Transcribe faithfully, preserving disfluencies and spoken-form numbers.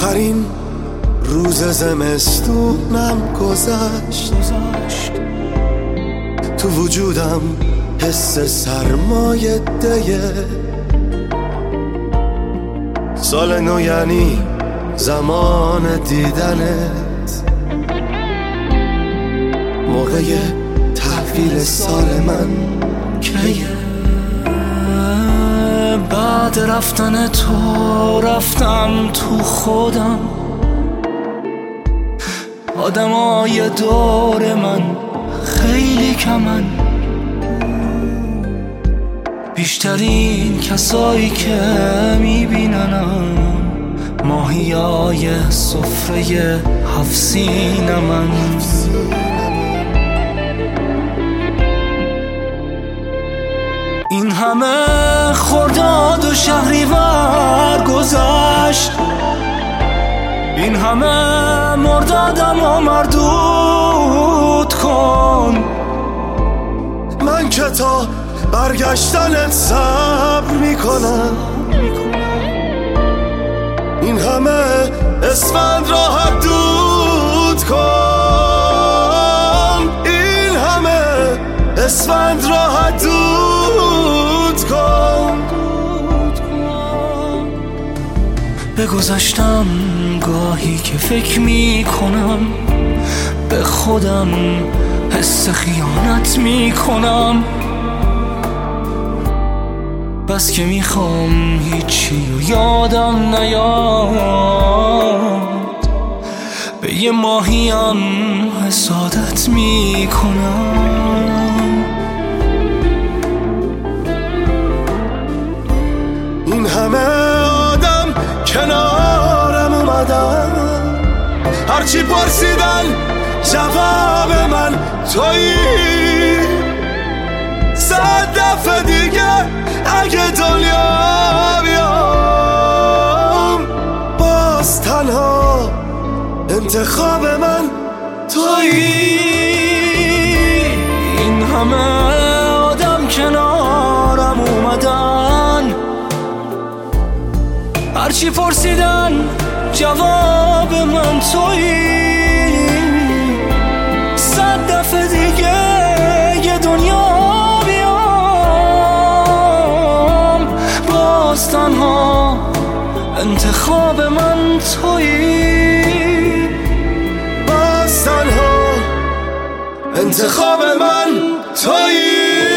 آخرین روز زمستونم گذشت، تو وجودم حس سرمایه ده. سال نو یعنی زمان دیدنت، موقع تحویل سال من کیه؟ بعد رفتن تو رفتم تو خودم، آدمای دور من خیلی کمن، بیشترین کسایی که میبیننم ماهیای سفره هفت سینمن. این همه خرداد و شهریور گذشت، این همه مردادم و مردود کن. من که تا برگشتنت صبر میکنم، این همه اسفند را حدود کن، این همه اسفند را حدود کن. به گذشتم گاهی که فکر میکنم، به خودم حس خیانت میکنم، بس که میخوام هیچی و یادم نیاد، به یه ماهیم حسادت میکنم. این همه آدم کنارم اومدن، هرچی پرسیدن جواب من تویی. صد دفعه دیگه اگه دنیا بیام، باز تنها انتخاب من تویی. این همه آدم کنارم اومدن، هرچی پرسیدن جواب من تویی. صد دفعه دیگه یه دنیا بیام، باز تنها انتخاب من تویی. باز تنها انتخاب من تویی.